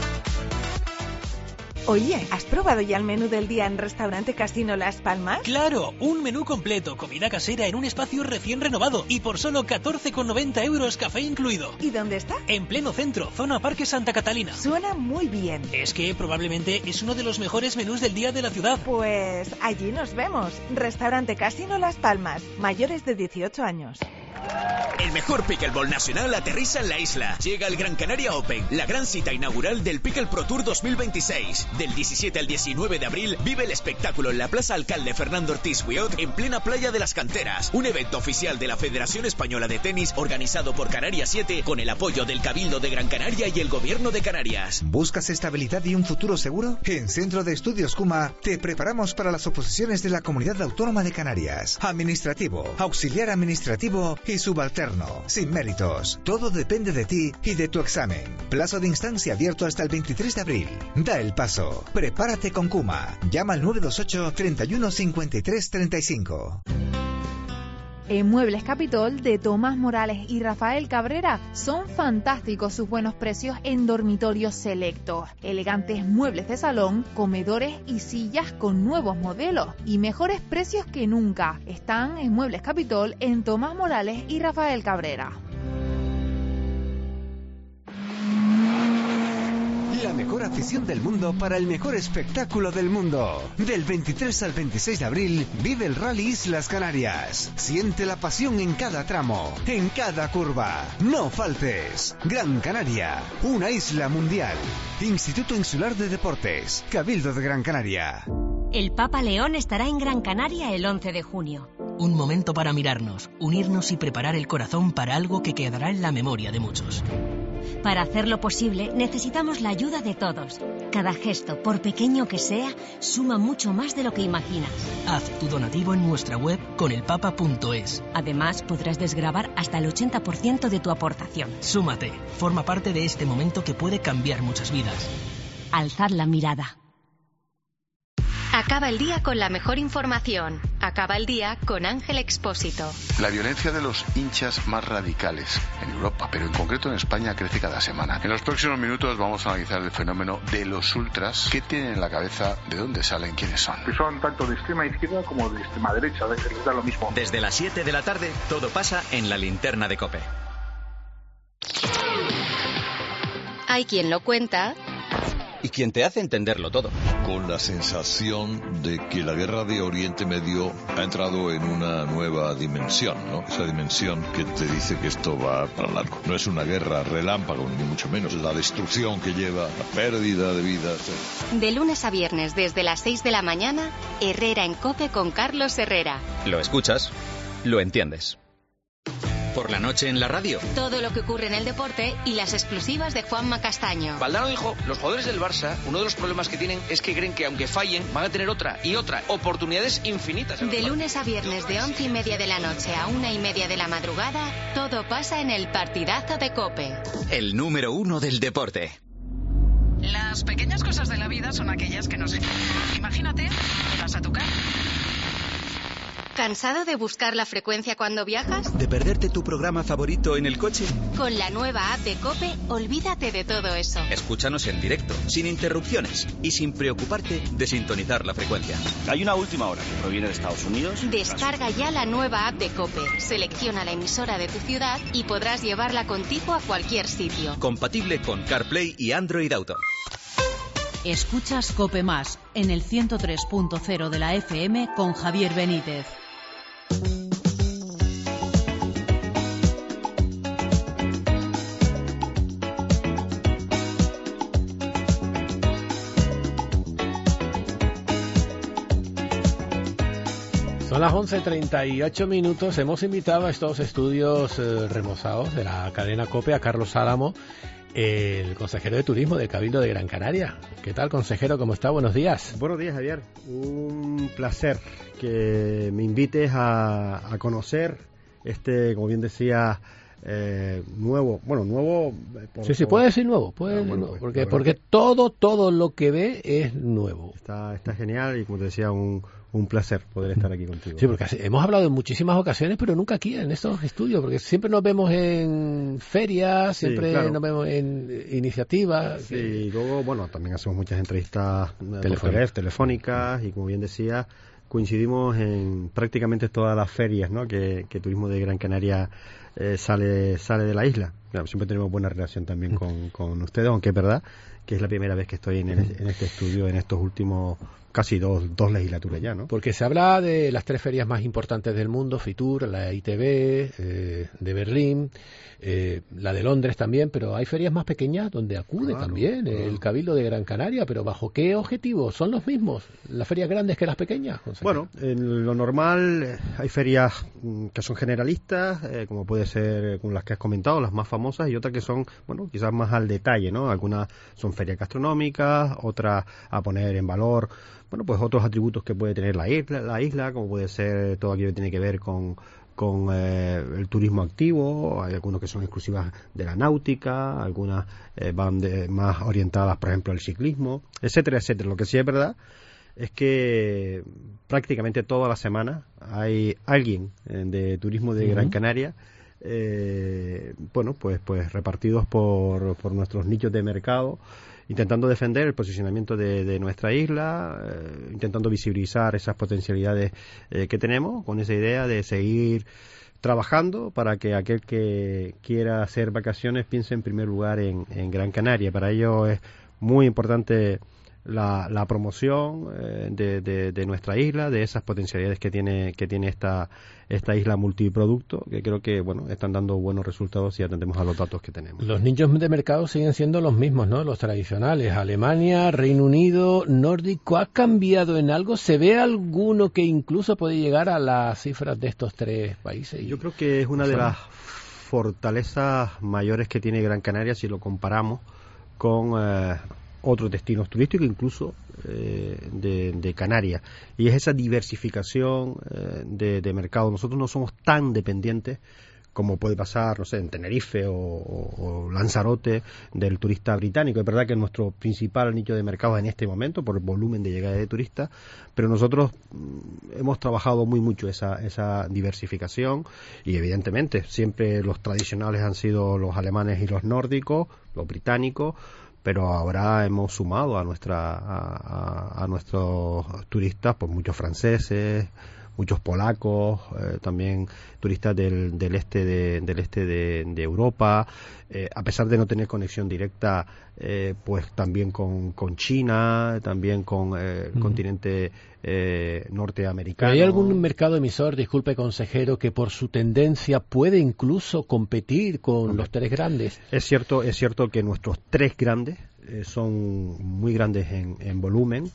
Oye, ¿has probado ya el menú del día en Restaurante Casino Las Palmas? ¡Claro! Un menú completo, comida casera en un espacio recién renovado y por solo 14,90 euros, café incluido. ¿Y dónde está? En pleno centro, zona Parque Santa Catalina. Suena muy bien. Es que probablemente es uno de los mejores menús del día de la ciudad. Pues allí nos vemos. Restaurante Casino Las Palmas, mayores de 18 años. El mejor pickleball nacional aterriza en la isla. Llega el Gran Canaria Open, la gran cita inaugural del Pickle Pro Tour 2026. Del 17 al 19 de abril, vive el espectáculo en la Plaza Alcalde Fernando Ortiz Wiot, en plena playa de las Canteras. Un evento oficial de la Federación Española de Tenis, organizado por Canarias 7, con el apoyo del Cabildo de Gran Canaria y el Gobierno de Canarias. ¿Buscas estabilidad y un futuro seguro? En Centro de Estudios CUMA te preparamos para las oposiciones de la Comunidad Autónoma de Canarias. Administrativo, auxiliar administrativo y subalterno, sin méritos. Todo depende de ti y de tu examen. Plazo de instancia abierto hasta el 23 de abril. Da el paso. Prepárate con CUMA. Llama al 928 31 53 35. En Muebles Capitol de Tomás Morales y Rafael Cabrera son fantásticos sus buenos precios en dormitorios selectos. Elegantes muebles de salón, comedores y sillas con nuevos modelos y mejores precios que nunca. Están en Muebles Capitol en Tomás Morales y Rafael Cabrera. La mejor afición del mundo para el mejor espectáculo del mundo. Del 23 al 26 de abril, vive el Rally Islas Canarias. Siente la pasión en cada tramo, en cada curva. No faltes. Gran Canaria, una isla mundial. Instituto Insular de Deportes, Cabildo de Gran Canaria. El Papa León estará en Gran Canaria el 11 de junio. Un momento para mirarnos, unirnos y preparar el corazón para algo que quedará en la memoria de muchos. Para hacerlo posible, necesitamos la ayuda de todos. Cada gesto, por pequeño que sea, suma mucho más de lo que imaginas. Haz tu donativo en nuestra web conelpapa.es. Además, podrás desgravar hasta el 80% de tu aportación. Súmate, forma parte de este momento que puede cambiar muchas vidas. Alzad la mirada. Acaba el día con la mejor información. Acaba el día con Ángel Expósito. La violencia de los hinchas más radicales en Europa, pero en concreto en España, crece cada semana. En los próximos minutos vamos a analizar el fenómeno de los ultras. ¿Qué tienen en la cabeza? ¿De dónde salen? ¿Quiénes son? Que son tanto de extrema izquierda como de extrema derecha. Les da lo mismo. Desde las 7 de la tarde, todo pasa en la linterna de COPE. Hay quien lo cuenta y quien te hace entenderlo todo. Con la sensación de que la guerra de Oriente Medio ha entrado en una nueva dimensión, ¿no? Esa dimensión que te dice que esto va para largo. No es una guerra relámpago, ni mucho menos. Es la destrucción que lleva, la pérdida de vidas. De lunes a viernes desde las 6 de la mañana, Herrera en COPE con Carlos Herrera. Lo escuchas, lo entiendes. Por la noche en la radio. Todo lo que ocurre en el deporte y las exclusivas de Juanma Castaño. Valdano dijo, los jugadores del Barça, uno de los problemas que tienen es que creen que aunque fallen, van a tener otra y otra. Oportunidades infinitas. De lunes a viernes de 11:30 de la noche a 1:30 de la madrugada, todo pasa en el partidazo de COPE. El número 1 del deporte. Las pequeñas cosas de la vida son aquellas que nos... Imagínate, vas a tu casa. ¿Cansado de buscar la frecuencia cuando viajas? ¿De perderte tu programa favorito en el coche? Con la nueva app de COPE, olvídate de todo eso. Escúchanos en directo, sin interrupciones y sin preocuparte de sintonizar la frecuencia. Hay una última hora que proviene de Estados Unidos. Descarga ya la nueva app de COPE. Selecciona la emisora de tu ciudad y podrás llevarla contigo a cualquier sitio. Compatible con CarPlay y Android Auto. Escuchas COPE Más en el 103.0 de la FM con Javier Benítez. Son las 11:38 minutos. Hemos invitado a estos estudios remozados de la cadena COPE a Carlos Álamo, el consejero de turismo del Cabildo de Gran Canaria. ¿Qué tal, consejero? ¿Cómo está? Buenos días. Buenos días, Javier. Un placer que me invites a conocer como bien decía, nuevo. Sí, puede decir nuevo, nuevo, porque todo lo que ve es nuevo. Está genial y, como te decía, un placer poder estar aquí contigo. Sí, porque hemos hablado en muchísimas ocasiones, pero nunca aquí en estos estudios, porque siempre nos vemos en ferias, siempre nos vemos en iniciativas. Sí, y luego, también hacemos muchas entrevistas telefónicas y, como bien decía, coincidimos en prácticamente todas las ferias, ¿no? que Turismo de Gran Canaria sale de la isla. Claro, siempre tenemos buena relación también con ustedes, aunque es verdad que es la primera vez que estoy en este estudio en estos últimos casi dos legislaturas ya, ¿no? Porque se habla de las 3 ferias más importantes del mundo, Fitur, la ITB, de Berlín, la de Londres también, pero hay ferias más pequeñas donde acude también el Cabildo de Gran Canaria, pero ¿bajo qué objetivo? ¿Son los mismos las ferias grandes que las pequeñas? Bueno, en lo normal hay ferias que son generalistas, como puede ser con las que has comentado, las más famosas, y otras que son, quizás más al detalle, ¿no? Algunas son ferias gastronómicas, otras a poner en valor, pues otros atributos que puede tener la isla, como puede ser todo aquello que tiene que ver con el turismo activo. Hay algunos que son exclusivas de la náutica, algunas van más orientadas, por ejemplo, al ciclismo, etcétera, etcétera. Lo que sí es verdad es que prácticamente toda la semana hay alguien de Turismo de Gran Canaria, pues repartidos por nuestros nichos de mercado, intentando defender el posicionamiento de nuestra isla, intentando visibilizar esas potencialidades que tenemos, con esa idea de seguir trabajando para que aquel que quiera hacer vacaciones piense en primer lugar en Gran Canaria. Para ello es muy importante la promoción de nuestra isla, de esas potencialidades que tiene esta isla multiproducto, que creo que están dando buenos resultados si atendemos a los datos que tenemos. Los nichos de mercado siguen siendo los mismos, ¿no? Los tradicionales: Alemania, Reino Unido, nórdico. ¿Ha cambiado en algo? ¿Se ve alguno que incluso puede llegar a las cifras de estos 3 países? Yo creo que es una de las fortalezas mayores que tiene Gran Canaria si lo comparamos con otros destinos turísticos, incluso de Canarias, y es esa diversificación de mercado. Nosotros no somos tan dependientes como puede pasar, en Tenerife o Lanzarote, del turista británico. Es verdad que es nuestro principal nicho de mercado en este momento por el volumen de llegada de turistas, pero nosotros hemos trabajado muy mucho esa diversificación, y evidentemente siempre los tradicionales han sido los alemanes y los nórdicos, los británicos, pero ahora hemos sumado a nuestros turistas, pues muchos franceses, muchos polacos, también turistas del este de Europa, a pesar de no tener conexión directa, pues también con China, también con el continente norteamericano. ¿Hay algún mercado emisor, disculpe consejero, que por su tendencia puede incluso competir con los tres grandes? Es cierto que nuestros tres grandes son muy grandes en volumen,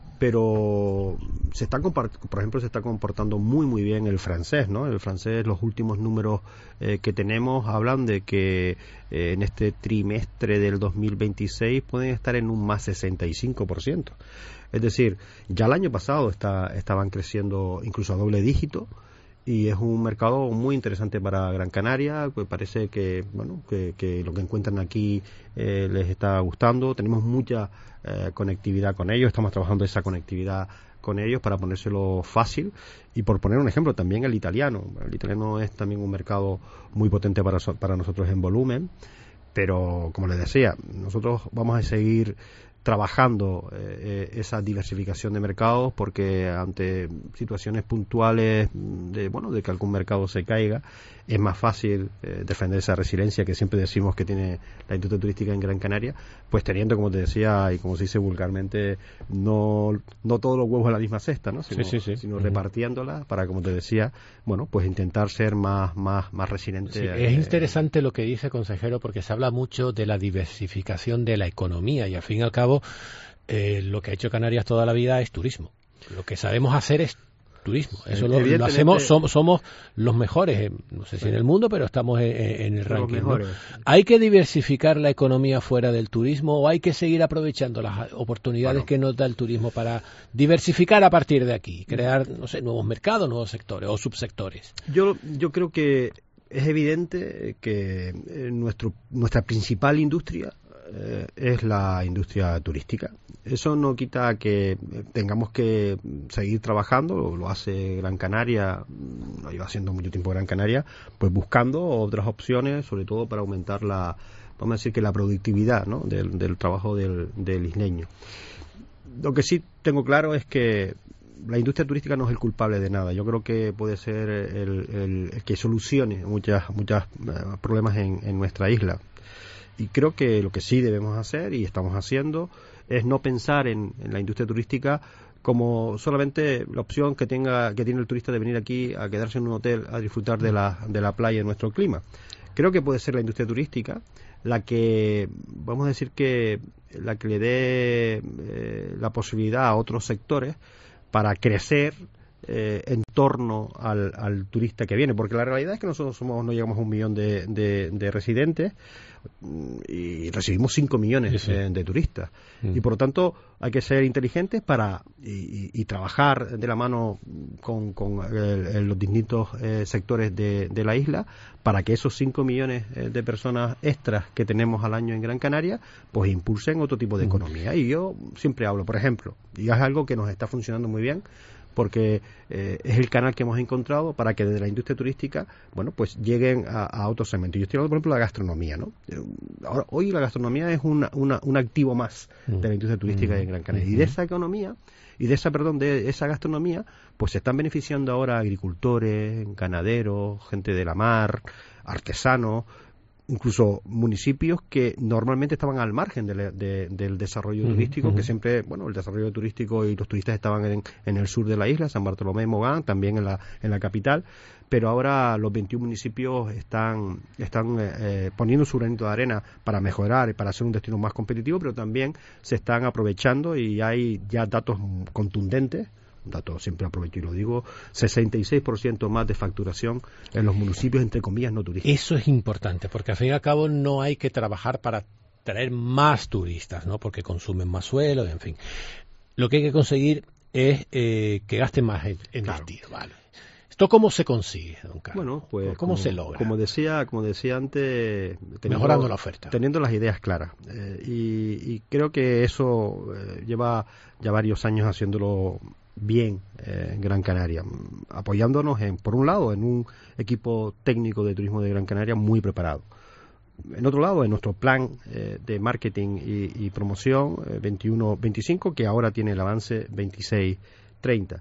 pero por ejemplo se está comportando muy bien el francés, ¿no? El francés, los últimos números que tenemos hablan de que en este trimestre del 2026 pueden estar en un más 65%. Es decir, ya el año pasado estaban creciendo incluso a doble dígito, y es un mercado muy interesante para Gran Canaria. Pues parece que lo que encuentran aquí les está gustando. Tenemos mucha conectividad con ellos, estamos trabajando esa conectividad con ellos para ponérselo fácil. Y por poner un ejemplo, también el italiano es también un mercado muy potente para nosotros en volumen, pero como les decía, nosotros vamos a seguir trabajando esa diversificación de mercados, porque ante situaciones puntuales de que algún mercado se caiga, es más fácil defender esa resiliencia que siempre decimos que tiene la industria turística en Gran Canaria, pues teniendo, como te decía y como se dice vulgarmente, no todos los huevos en la misma cesta, ¿no? Sino repartiéndola para, como te decía, pues intentar ser más resiliente. Sí, es interesante lo que dice, consejero, porque se habla mucho de la diversificación de la economía, y al fin y al cabo lo que ha hecho Canarias toda la vida es turismo. Lo que sabemos hacer es turismo. Eso lo hacemos, somos los mejores, no sé si en el mundo, pero estamos en el ranking, ¿no? ¿Hay que diversificar la economía fuera del turismo, o hay que seguir aprovechando las oportunidades que nos da el turismo para diversificar a partir de aquí, crear, nuevos mercados, nuevos sectores o subsectores? Yo creo que es evidente que nuestra principal industria es la industria turística. Eso no quita que tengamos que seguir trabajando, lo hace Gran Canaria, lo lleva haciendo mucho tiempo Gran Canaria, pues buscando otras opciones, sobre todo para aumentar vamos a decir que la productividad, ¿no? del trabajo del isleño. Lo que sí tengo claro es que la industria turística no es el culpable de nada. Yo creo que puede ser el que solucione muchos problemas en nuestra isla. Y creo que lo que sí debemos hacer, y estamos haciendo, es no pensar en la industria turística como solamente la opción que tiene el turista de venir aquí a quedarse en un hotel a disfrutar de la playa en nuestro clima. Creo que puede ser la industria turística la que, vamos a decir que la que le dé la posibilidad a otros sectores para crecer en torno al turista que viene, porque la realidad es que nosotros no llegamos a 1 millón de residentes y recibimos 5 millones de turistas, y por lo tanto hay que ser inteligentes y trabajar de la mano con los distintos sectores de la isla, para que esos 5 millones de personas extras que tenemos al año en Gran Canaria pues impulsen otro tipo de economía. Y yo siempre hablo, por ejemplo, y es algo que nos está funcionando muy bien, porque es el canal que hemos encontrado para que desde la industria turística, pues lleguen a otros segmentos. Yo estoy hablando, por ejemplo, de la gastronomía, ¿no? Hoy la gastronomía es un activo más de la industria turística en Gran Canaria. Y de esa economía, de esa gastronomía, pues se están beneficiando ahora agricultores, ganaderos, gente de la mar, artesanos, incluso municipios que normalmente estaban al margen del desarrollo turístico, que siempre, el desarrollo turístico y los turistas estaban en el sur de la isla, San Bartolomé y Mogán, también en la capital, pero ahora los 21 municipios están poniendo su granito de arena para mejorar y para ser un destino más competitivo, pero también se están aprovechando, y hay ya datos contundentes. Dato siempre aprovecho y lo digo, 66% más de facturación en los municipios, entre comillas, no turísticos. Eso es importante, porque al fin y al cabo no hay que trabajar para traer más turistas, ¿no? Porque consumen más suelo, en fin. Lo que hay que conseguir es que gasten más en destino, ¿vale? ¿Esto cómo se consigue, don Carlos? Pues ¿cómo se logra? Como decía antes, mejorando la oferta, teniendo las ideas claras, y creo que eso lleva ya varios años haciéndolo bien en Gran Canaria, apoyándonos por un lado en un equipo técnico de turismo de Gran Canaria muy preparado, en otro lado en nuestro plan de marketing y promoción 21-25, que ahora tiene el avance 26-30,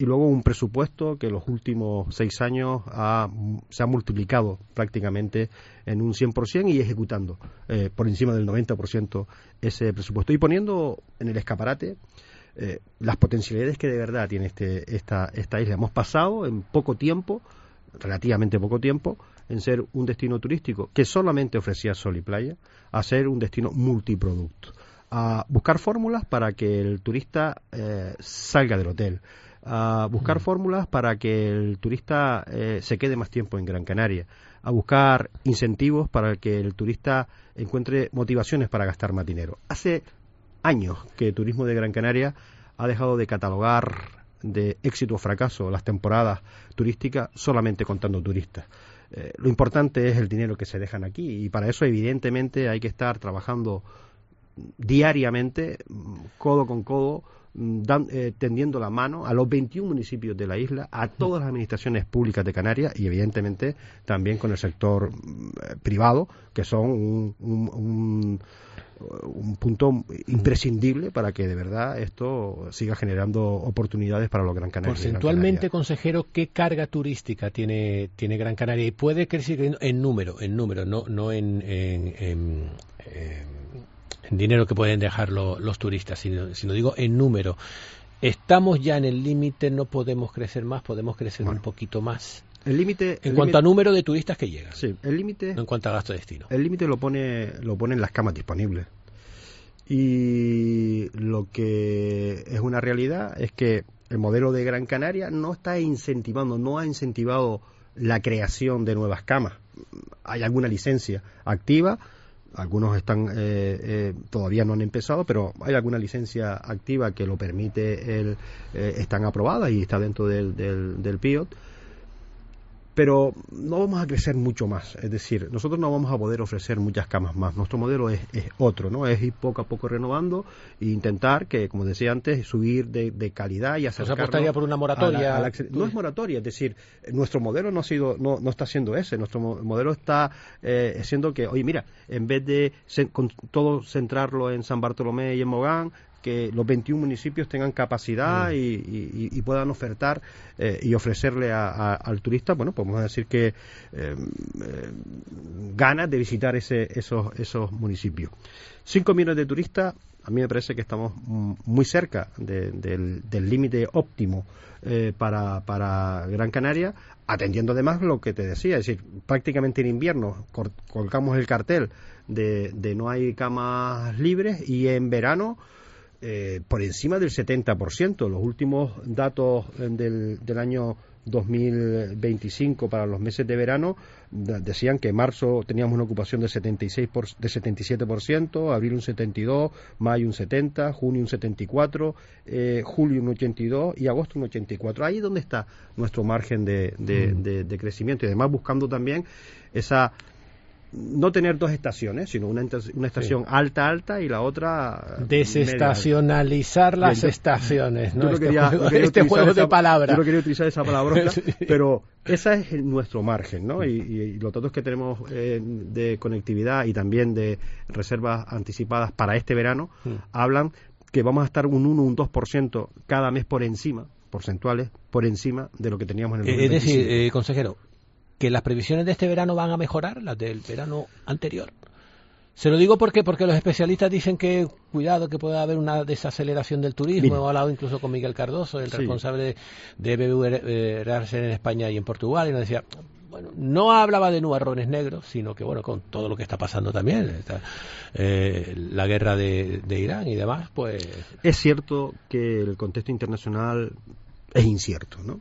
y luego un presupuesto que en los últimos 6 años se ha multiplicado prácticamente en un 100% y ejecutando por encima del 90% ese presupuesto y poniendo en el escaparate las potencialidades que de verdad tiene esta isla. Hemos pasado en poco tiempo, relativamente poco tiempo, en ser un destino turístico que solamente ofrecía sol y playa, a ser un destino multiproducto, a buscar fórmulas para que el turista salga del hotel, a buscar fórmulas para que el turista se quede más tiempo en Gran Canaria, a buscar incentivos para que el turista encuentre motivaciones para gastar más dinero. Hace años que el turismo de Gran Canaria ha dejado de catalogar de éxito o fracaso las temporadas turísticas solamente contando turistas. Lo importante es el dinero que se dejan aquí y para eso evidentemente hay que estar trabajando diariamente, codo con codo, tendiendo la mano a los 21 municipios de la isla, a todas las administraciones públicas de Canarias y evidentemente también con el sector privado, que son un punto imprescindible para que de verdad esto siga generando oportunidades para los Gran Canarios. Porcentualmente, consejero, ¿qué carga turística tiene Gran Canaria? Y puede crecer en número, no en dinero que pueden dejar los turistas, sino digo en número. ¿Estamos ya en el límite? ¿No podemos crecer más? ¿Podemos crecer un poquito más? El límite en cuanto a número de turistas que llegan. Sí, el límite. No en cuanto a gasto de destino. El límite lo ponen las camas disponibles. Y lo que es una realidad es que el modelo de Gran Canaria no ha incentivado la creación de nuevas camas. Hay alguna licencia activa, algunos están todavía no han empezado, pero hay alguna licencia activa que lo permite, están aprobadas y está dentro del PIOT. Pero no vamos a crecer mucho más, es decir, nosotros no vamos a poder ofrecer muchas camas más. Nuestro modelo es otro, ¿no? Es ir poco a poco renovando e intentar que, como decía antes, subir de calidad y acercarnos. ¿Se apostaría por una moratoria? No es moratoria, es decir, nuestro modelo no está siendo ese. Nuestro modelo está siendo que, oye, mira, en vez de con todo centrarlo en San Bartolomé y en Mogán, que los 21 municipios tengan capacidad y puedan ofertar y ofrecerle al turista, bueno, podemos decir que ganas de visitar esos municipios. 5 millones de turistas, a mí me parece que estamos muy cerca del límite óptimo para Gran Canaria, atendiendo además lo que te decía, es decir, prácticamente en invierno colgamos el cartel de no hay camas libres y en verano por encima del 70%. Los últimos datos del año 2025 para los meses de verano decían que en marzo teníamos una ocupación de 77%, abril un 72%, mayo un 70%, junio un 74%, julio un 82% y agosto un 84%. Ahí es donde está nuestro margen de crecimiento y además buscando también no tener dos estaciones, sino una estación alta y la otra desestacionalizar media. las estaciones, ¿no? Yo no quería juego de palabras. Yo no quería utilizar esa palabra, sí. Pero ese es nuestro margen, ¿no? Y los datos que tenemos de conectividad y también de reservas anticipadas para este verano hablan que vamos a estar un 1 o un 2% cada mes porcentuales por encima de lo que teníamos en el 2025. Es decir, consejero, que las previsiones de este verano van a mejorar las del verano anterior. Se lo digo porque los especialistas dicen que cuidado, que puede haber una desaceleración del turismo. He hablado incluso con Miguel Cardoso, el responsable de BBVA en España y en Portugal, y nos decía, bueno, no hablaba de nubarrones negros, sino que bueno, con todo lo que está pasando también, la guerra de Irán y demás, pues... Es cierto que el contexto internacional es incierto, ¿no?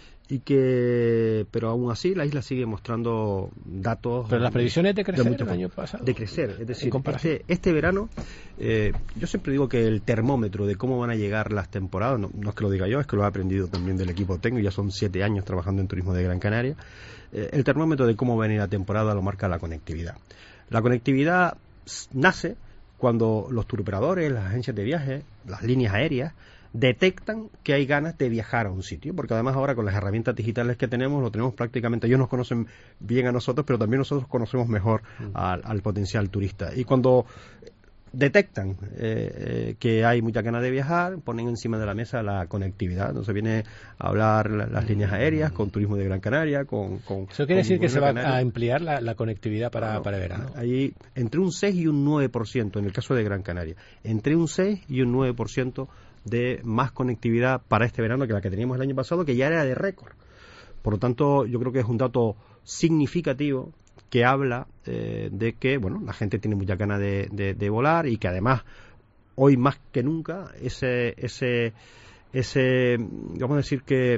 Pero aún así la isla sigue mostrando datos. Pero las previsiones de crecer el año pasado. De crecer, es decir, este verano, yo siempre digo que el termómetro de cómo van a llegar las temporadas, no es que lo diga yo, es que lo he aprendido también del equipo técnico, ya son 7 años trabajando en turismo de Gran Canaria, el termómetro de cómo va a venir la temporada lo marca la conectividad. La conectividad nace cuando los turoperadores, las agencias de viaje, las líneas aéreas, detectan que hay ganas de viajar a un sitio, porque además ahora con las herramientas digitales que tenemos, lo tenemos prácticamente, ellos nos conocen bien a nosotros, pero también nosotros conocemos mejor al potencial turista. Y cuando detectan que hay mucha ganas de viajar, ponen encima de la mesa la conectividad. Entonces viene a hablar las líneas aéreas con Turismo de Gran Canaria, ¿Eso quiere decir que se va a ampliar la conectividad para el verano? Hay entre un 6 y un 9% en el caso de Gran Canaria. Entre un 6 y un 9% de más conectividad para este verano que la que teníamos el año pasado, que ya era de récord. Por lo tanto, yo creo que es un dato significativo que habla de que, bueno, la gente tiene mucha ganas de volar, y que además hoy más que nunca ese vamos a decir que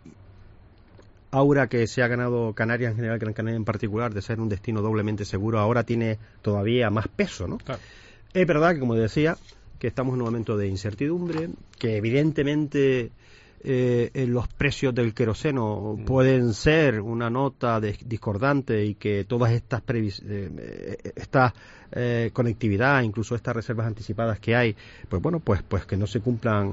aura que se ha ganado Canarias en general, Gran Canaria en particular, de ser un destino doblemente seguro, ahora tiene todavía más peso, ¿no? Claro. Es verdad que, como decía, que estamos en un momento de incertidumbre, que evidentemente los precios del queroseno pueden ser una nota discordante, y que todas estas conectividad, incluso estas reservas anticipadas que hay, pues bueno, pues que no se cumplan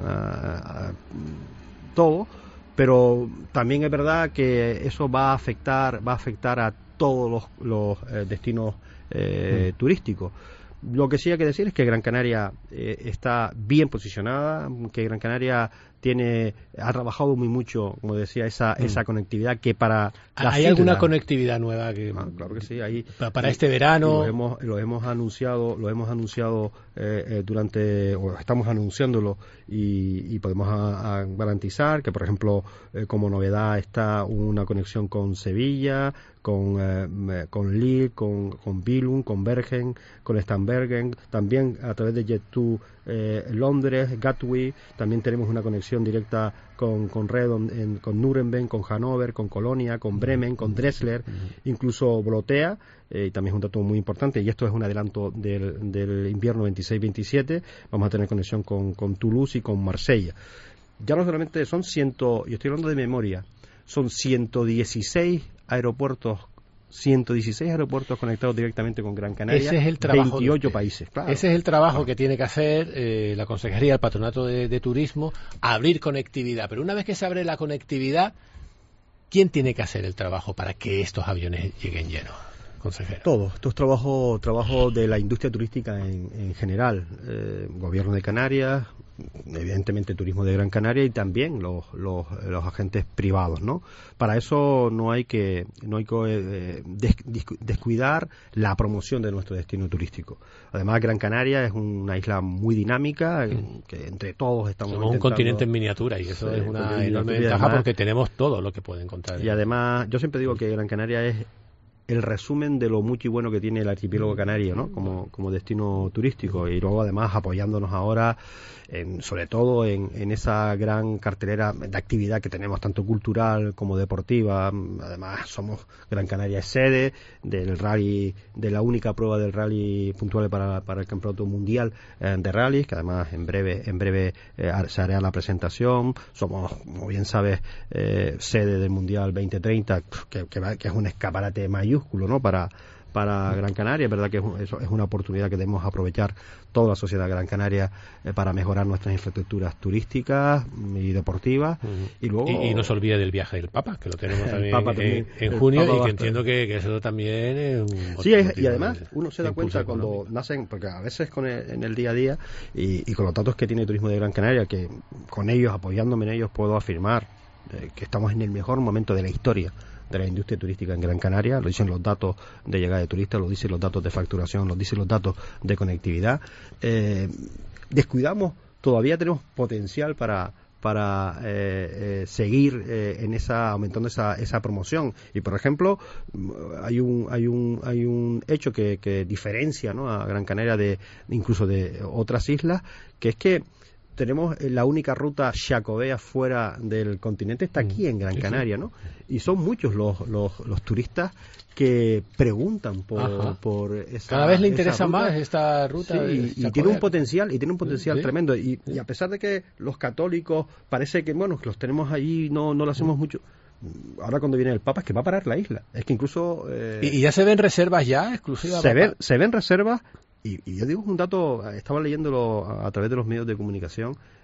todo, pero también es verdad que eso va a afectar a todos los destinos turísticos. Lo que sí hay que decir es que Gran Canaria está bien posicionada, que Gran Canaria ha trabajado muy mucho, como decía, esa conectividad que para ¿Hay alguna conectividad nueva que claro que sí, hay para este verano? Lo hemos anunciado durante, o estamos anunciándolo, y podemos garantizar que, por ejemplo, como novedad está una conexión con Sevilla, con Lille, con Billund, con Bergen, con Stambergen, también a través de Jet2 Londres, Gatwick. También tenemos una conexión directa con Redon, con Nuremberg, con Hannover, con Colonia, con Bremen, con Dresler, incluso Volotea, y también es un dato muy importante, y esto es un adelanto del invierno 26-27, vamos a tener conexión con Toulouse y con Marsella. Ya no solamente son yo estoy hablando de memoria, son 116 aeropuertos conectados directamente con Gran Canaria. Ese es el trabajo 28 países. Claro. Ese es el trabajo que tiene que hacer la Consejería, el Patronato de Turismo, abrir conectividad. Pero una vez que se abre la conectividad, ¿quién tiene que hacer el trabajo para que estos aviones lleguen llenos, consejero? Todo. Esto es trabajo de la industria turística en general. Gobierno de Canarias, evidentemente Turismo de Gran Canaria, y también los agentes privados, ¿no? Para eso no hay que descuidar la promoción de nuestro destino turístico. Además, Gran Canaria es una isla muy dinámica, que entre todos estamos un continente en miniatura, y eso es una enorme ventaja, porque tenemos todo lo que puede encontrar. Y además, yo siempre digo que Gran Canaria es el resumen de lo mucho y bueno que tiene el archipiélago canario, ¿no? Como destino turístico, y luego además apoyándonos ahora sobre todo en esa gran cartelera de actividad que tenemos, tanto cultural como deportiva. Además Gran Canaria es sede del rally, de la única prueba del rally puntual para el campeonato mundial de rallies, que además en breve se hará la presentación. Somos, como bien sabes, sede del mundial 2030, que es un escaparate mayúsculo, ¿no? para Gran Canaria. Es verdad que eso es una oportunidad que debemos aprovechar toda la sociedad Gran Canaria para mejorar nuestras infraestructuras turísticas y deportivas. Y luego y no se olvide del viaje del Papa, que lo tenemos también en junio, y que entiendo que eso también es un y además uno se da cuenta cuando nacen, porque a veces en el día a día y con los datos que tiene Turismo de Gran Canaria, que con ellos, apoyándome en ellos, puedo afirmar que estamos en el mejor momento de la historia de la industria turística en Gran Canaria. Lo dicen los datos de llegada de turistas, lo dicen los datos de facturación, lo dicen los datos de conectividad. Descuidamos, todavía tenemos potencial para seguir aumentando esa promoción. Y por ejemplo, hay un hecho que diferencia, ¿no?, a Gran Canaria incluso de otras islas, que es que tenemos la única ruta Xacobea fuera del continente, está aquí en Gran Canaria, ¿no? Y son muchos los turistas que preguntan por esa. Cada vez le interesa más esta ruta. Sí, y tiene un potencial, tremendo. Y a pesar de que los católicos parece que, bueno, los tenemos ahí, no lo hacemos mucho. Ahora cuando viene el Papa es que va a parar la isla. Es que incluso ¿Y ya se ven reservas ya exclusivas? Se ven reservas. Y yo digo un dato, estaba leyéndolo a través de los medios de comunicación,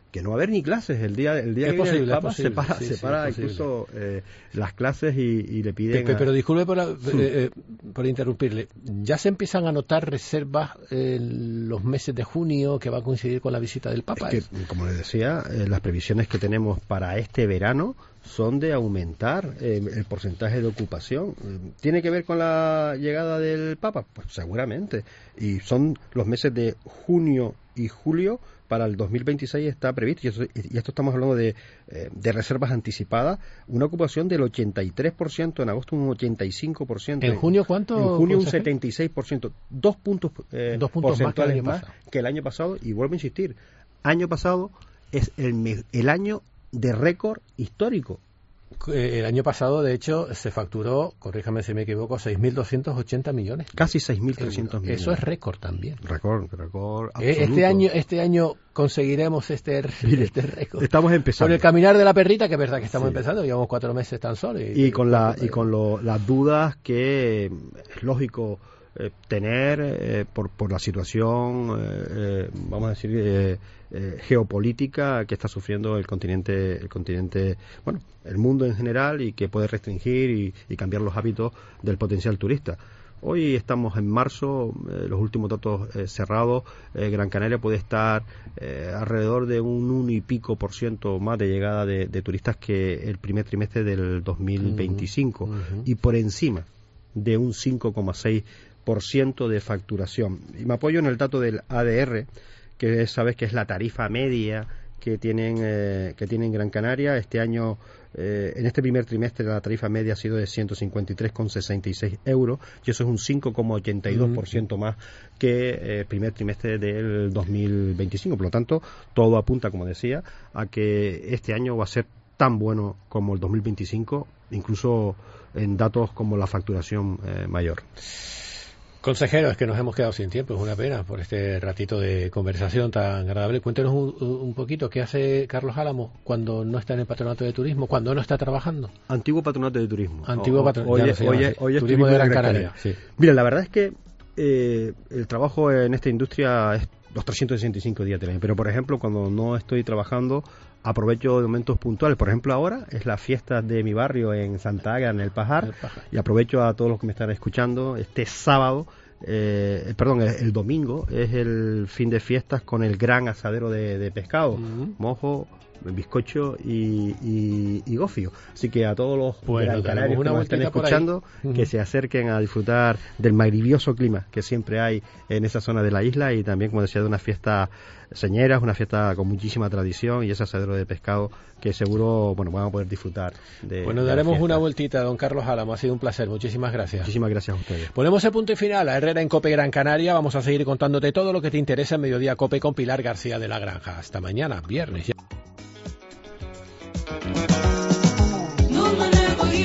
que no va a haber ni clases el día que viene el Papa, se para incluso las clases y le piden... Pero disculpe por interrumpirle, ¿ya se empiezan a notar reservas en los meses de junio que va a coincidir con la visita del Papa? Es que, como les decía, las previsiones que tenemos para este verano son de aumentar el porcentaje de ocupación. ¿Tiene que ver con la llegada del Papa? Pues seguramente. Y son los meses de junio y julio. Para el 2026 está previsto, y esto estamos hablando de reservas anticipadas, una ocupación del 83%, en agosto un 85%. ¿En junio cuánto? En junio un 76%, 2 puntos porcentuales más que el año pasado, y vuelvo a insistir, año pasado es el año de récord histórico. El año pasado, de hecho, se facturó, corríjame si me equivoco, 6.280 millones. Casi 6.300 millones. Eso es récord también. Récord absoluto. Este año conseguiremos este récord. Estamos empezando. Con el caminar de la perrita, que es verdad que estamos empezando, llevamos 4 meses tan solo. Y con las dudas que es lógico tener por la situación, vamos a decir, geopolítica que está sufriendo el continente, bueno, el mundo en general, y que puede restringir y cambiar los hábitos del potencial turista. Hoy estamos en marzo, los últimos datos cerrados, Gran Canaria puede estar alrededor de un 1 y pico % más de llegada de turistas que el primer trimestre del 2025, y por encima de un 5,6% de facturación. Y me apoyo en el dato del ADR, que sabes que es la tarifa media que tienen Gran Canaria. Este año, en este primer trimestre, la tarifa media ha sido de 153,66 euros, y eso es un 5,82% más que el primer trimestre del 2025. Por lo tanto, todo apunta, como decía, a que este año va a ser tan bueno como el 2025, incluso en datos como la facturación mayor. Consejero, es que nos hemos quedado sin tiempo, es una pena por este ratito de conversación tan agradable. Cuéntenos un poquito, ¿qué hace Carlos Álamo cuando no está en el Patronato de Turismo, cuando no está trabajando? Antiguo Patronato de Turismo. Antiguo Patronato hoy es Turismo de Gran Canaria. Sí. Mira, la verdad es que el trabajo en esta industria es los 365 días del año, pero por ejemplo, cuando no estoy trabajando, aprovecho de momentos puntuales. Por ejemplo, ahora es la fiesta de mi barrio en Santa Águeda, en El Pajar, y aprovecho a todos los que me están escuchando. Este sábado, el domingo, es el fin de fiestas con el gran asadero de pescado, mojo, bizcocho y gofio. Así que a todos los gran canarios que nos estén escuchando, que se acerquen a disfrutar del maravilloso clima que siempre hay en esa zona de la isla, y también, como decía, de una fiesta señera, es una fiesta con muchísima tradición, y ese asadero de pescado que seguro, bueno, van a poder disfrutar de. Bueno, daremos una vueltita, don Carlos Álamo, ha sido un placer, muchísimas gracias. Muchísimas gracias a ustedes. Ponemos el punto y final a Herrera en COPE Gran Canaria. Vamos a seguir contándote todo lo que te interesa en Mediodía COPE con Pilar García de la Granja. Hasta mañana, viernes.